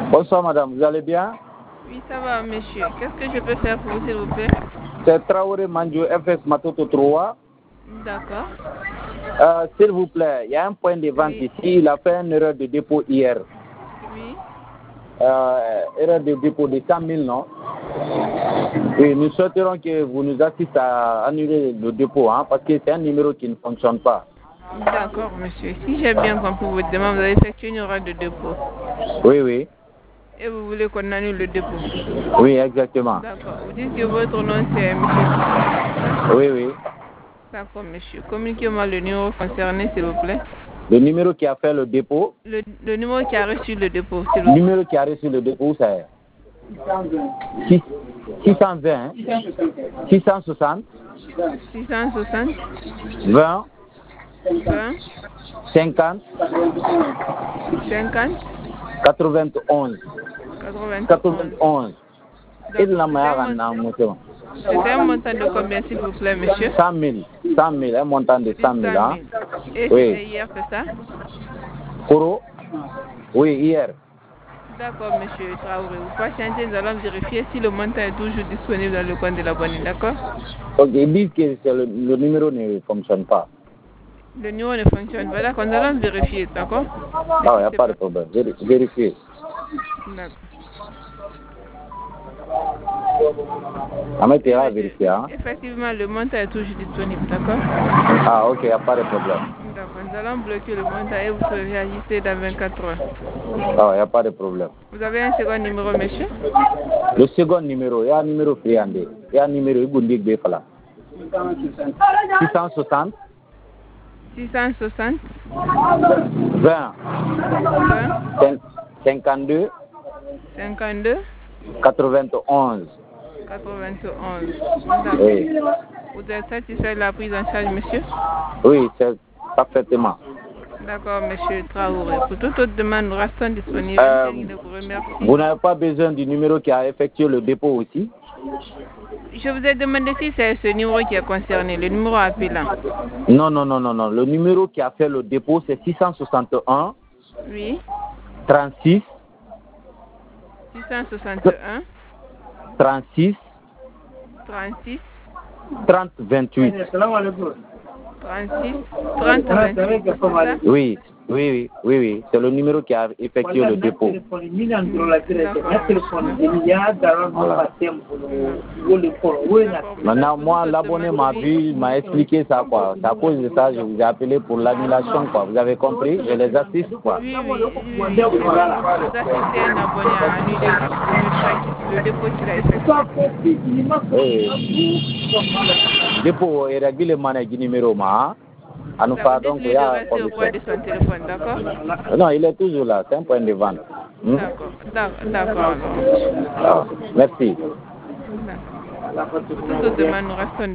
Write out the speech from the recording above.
Bonsoir madame, vous allez bien? Oui, ça va monsieur. Qu'est-ce que je peux faire pour vous s'il vous plaît? C'est Traoré Mandio FS Matoto 3. D'accord. S'il vous plaît, il y a un point de vente ici, il a fait une erreur de dépôt hier. Oui. Erreur de dépôt de 100 000, non? Et nous souhaiterons que vous nous assistez à annuler le dépôt, hein, parce que c'est un numéro qui ne fonctionne pas. D'accord monsieur. Si j'ai bien compris votre demande, vous avez effectué une erreur de dépôt. Oui, oui. Et vous voulez qu'on annule le dépôt? Oui, exactement. D'accord. Vous dites que votre nom c'est monsieur. Oui, oui. D'accord monsieur. Communiquez-moi le numéro concerné s'il vous plaît. Le numéro qui a fait le dépôt. Le numéro qui a reçu le dépôt, s'il vous Le plaît. numéro qui a reçu le dépôt, c'est 620, 660, 660 20, 20 50, 50 91. 91. Et de la manière C'était un montant de combien s'il vous plaît monsieur? 100 000, un montant de 100 000. Hein? Et Oui. c'était hier, c'est ça? Koro? Oui, hier. D'accord, monsieur Traoré. Vous patientez, nous allons vérifier si le montant est toujours disponible dans le compte de l'abonné, d'accord? Ok, ils disent que le numéro ne fonctionne pas. Le numéro ne fonctionne pas, d'accord? Nous allons vérifier, d'accord? Ah, il n'y a pas de problème. Vérifiez. D'accord. Ahmed ira vérifier. Hein? Effectivement, le montant est toujours disponible, d'accord? Ah, ok, il n'y a pas de problème. D'accord, nous allons bloquer le montant et vous serez réajusté dans 24 heures. Ah, il n'y a pas de problème. Vous avez un second numéro, monsieur? Le second numéro, il y a un numéro friandé. Il y a un numéro Igundik Befala. 660 660 20 20 52 52 91. 91. D'accord. Oui. Vous êtes satisfait de la prise en charge, monsieur? Oui, c'est parfaitement. D'accord, monsieur Traoré. Pour toute autre demande, nous restons disponibles. Je vous remercie. Vous n'avez pas besoin du numéro qui a effectué le dépôt aussi? Je vous ai demandé si c'est ce numéro qui est concerné, le numéro appelant. Non. Le numéro qui a fait le dépôt, c'est 661 Oui. 36 661 36 36 30 28. 36 30 28. Oui. C'est le numéro qui a effectué le dépôt. Voilà. Maintenant, moi, l'abonné m'a vu, m'a expliqué ça, quoi. C'est à cause de ça, je vous ai appelé pour l'annulation, quoi. Vous avez compris? Je les assiste, quoi. Oui. Vous assistez un abonné à annuler le dépôt qu'il a effectué. Oui. Dépôt est réglement du numéro, à nous faire donc, il y a rester au bois de son téléphone, d'accord? Non, il est toujours là, c'est un point de vente. D'accord. Merci. Pour toute demande, nous restons